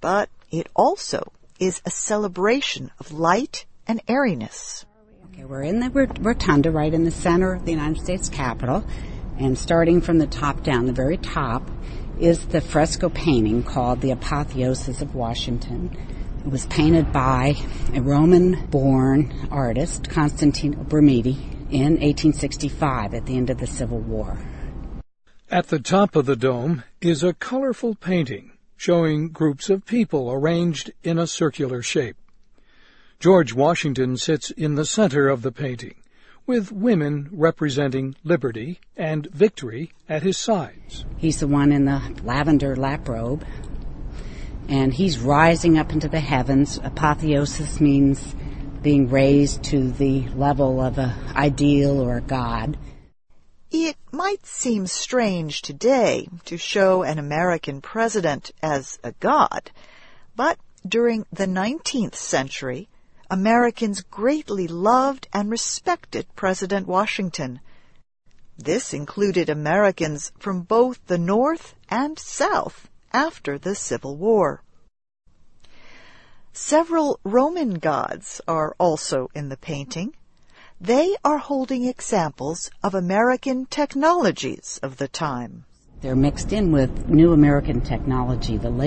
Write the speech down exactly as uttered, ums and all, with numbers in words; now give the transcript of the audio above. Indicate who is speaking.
Speaker 1: but it also is a celebration of light and airiness.
Speaker 2: Okay, we're in the rotunda right in the center of the United States Capitol, and starting from the top down, the very top, is the fresco painting called The Apotheosis of Washington. It was painted by a Roman-born artist, Constantino Brumidi, in eighteen sixty-five at the end of the Civil War.
Speaker 3: At the top of the dome is a colorful painting showing groups of people arranged in a circular shape. George Washington sits in the center of the painting, with women representing liberty and victory at his sides.
Speaker 2: He's the one in the lavender lap robe, and he's rising up into the heavens. Apotheosis means being raised to the level of an ideal or a god.
Speaker 1: It might seem strange today to show an American president as a god, but during the nineteenth century, Americans greatly loved and respected President Washington. This included Americans from both the North and South after the Civil War. Several Roman gods are also in the painting. They are holding examples of American technologies of the time.
Speaker 2: They're mixed in with new American technology, the